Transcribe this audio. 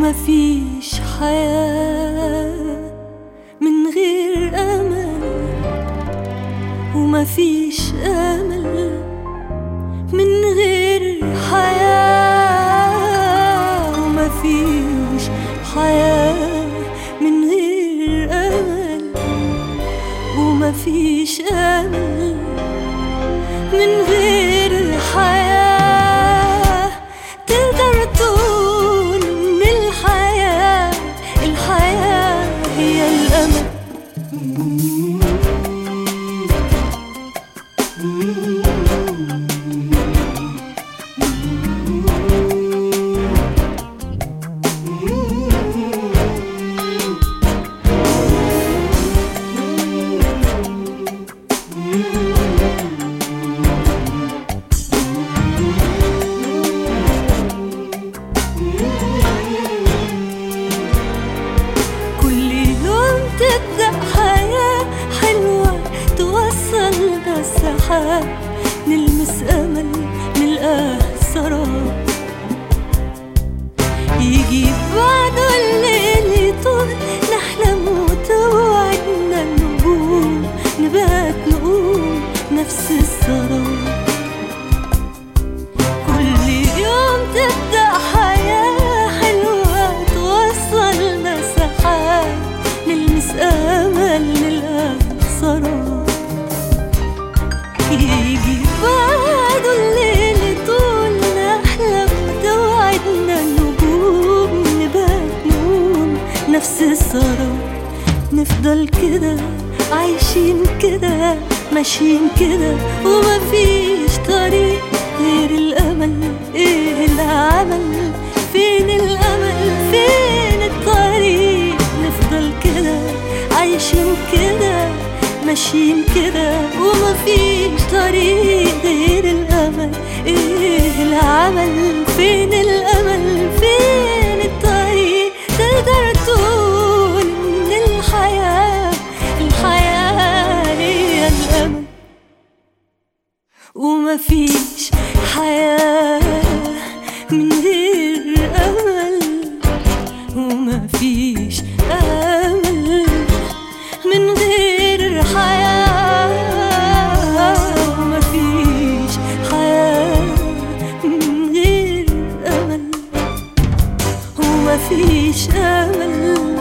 ومفيش حياة من غير أمل، ومفيش أمل من غير حياة، ومفيش حياة من غير أمل، ومفيش أمل من غير حياة. تقدر تقول إن الحياة هي الأمل. تبدأ حياة حلوة توصلنا السحاب، نلمس أمل نلقاه سراب، يجي بعده الليل يطول، نحلم وتوعدنا النجوم، نبات نقوم نفس السراب. كل يوم تبدأ حياة حلوة توصلنا سحاب، نلمس أمل نلقاه سراب، يجي بعده الليل طول، نحلم توعدنا النجوم، نبات نقوم نفس السراب. نفضل كده عايشين كده ماشيين كده، ومفيش طريق غير الأمل. ايه العمل؟ فين الأمل؟ فين الطريق؟ نفضل كده عايشين كده ماشيين كده، ومفيش طريق غير الأمل. ايه العمل؟ فين الأمل؟ فين الطريق؟ تقدر تقول إن الحياة هي الأمل. ومفيش حياة من غير أمل، ومفيش أمل من غير حياة، ومفيش حياة من غير أمل، ومفيش أمل